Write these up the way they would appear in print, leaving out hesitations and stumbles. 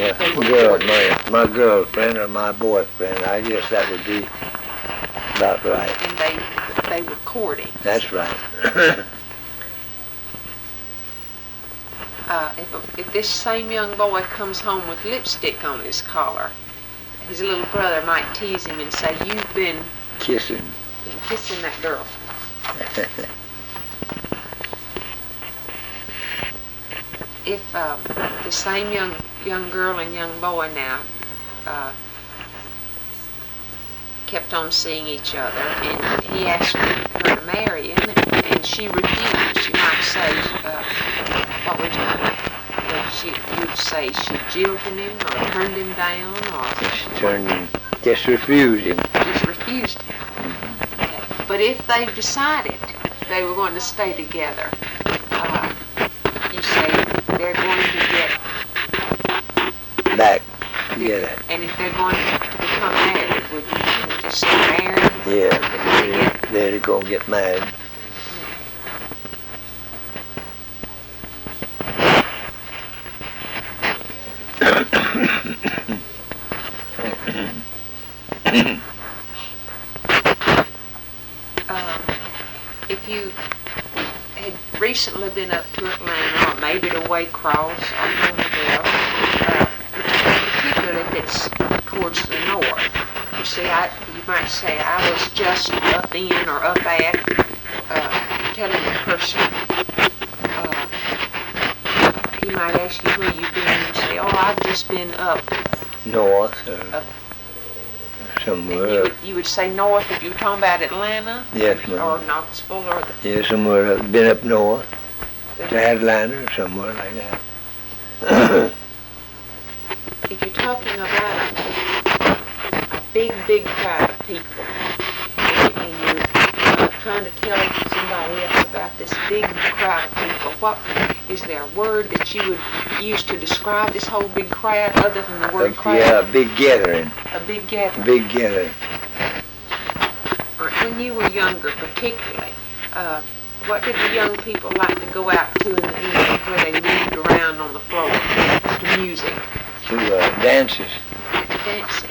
my girlfriend or my boyfriend. I guess that would be about right. And they were courting. That's right. If this same young boy comes home with lipstick on his collar, his little brother might tease him and say, "You've been kissing that girl." If the same young girl and young boy now kept on seeing each other, and he asked her to marry him, and she refused, you might say, what would you'd say she jilted him or turned him down, or just refused him. Just refused him. Okay. But if they decided they were going to stay together, you say they're going to get back together. And if they're going to become married, would you just say married? Yeah, they're going to get married. If you had recently been up to Atlanta, or maybe to Waycross, or Bloomingdale, particularly if it's towards the north, you see, you might say, I was just up in or up at, telling the person, he might ask you where you've been, and you say, oh, I've just been up north or somewhere. You would say north if you were talking about Atlanta? Yes, ma'am. Or Knoxville, or yeah, somewhere. Been up north to Atlanta or somewhere like that. If you're talking about a big crowd of people, and you're trying to tell somebody else about this big crowd of people, what is there a word that you would use to describe this whole big crowd other than the word crowd? Yeah, a big gathering. A big gathering. Big gathering. When you were younger, particularly, what did the young people like to go out to in the evening where they moved around on the floor to music? To dances. Dances.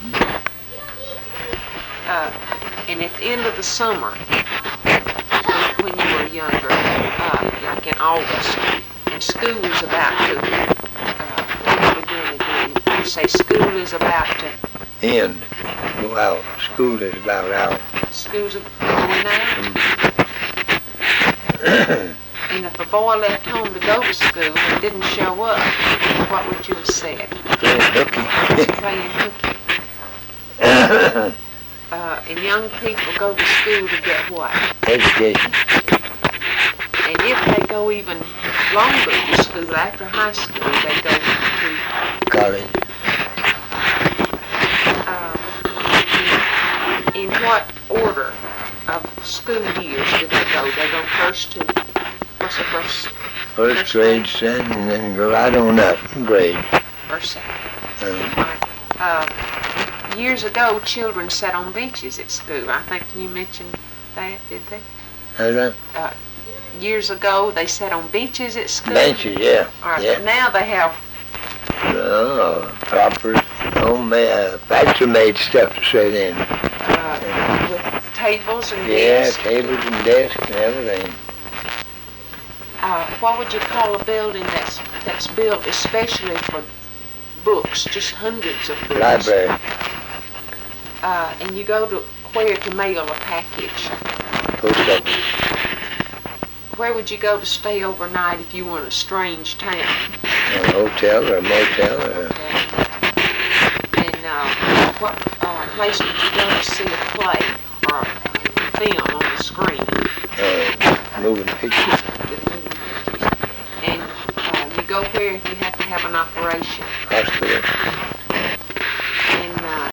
And at the end of the summer, when you were younger, like in August, and school was about to begin again, you say school is about to end. Go out. School is about out. School's going out? And if a boy left home to go to school and didn't show up, what would you have said? Playing hooky. Playing hooky. And young people go to school to get what? Education. And if they go even longer to school, after high school, they go to college. In what order of school years do they go? They go first to, what's the first? First grade, second, and then go right on up grade. First, second. Years ago, children sat on benches at school. I think you mentioned that, did they? Years ago, they sat on benches at school. Benches, yeah. All right, yeah. But now they have proper homemade, factory-made stuff to sit in. With tables and desks. Yeah, tables and desks and everything. What would you call a building that's built especially for books, just hundreds of books? Library. And you go to where to mail a package? Post office. Where would you go to stay overnight if you were in a strange town? A hotel or a motel. And what place would you go to see a play or a film on the screen? Moving pictures. And you go where if you have to have an operation? Hospital.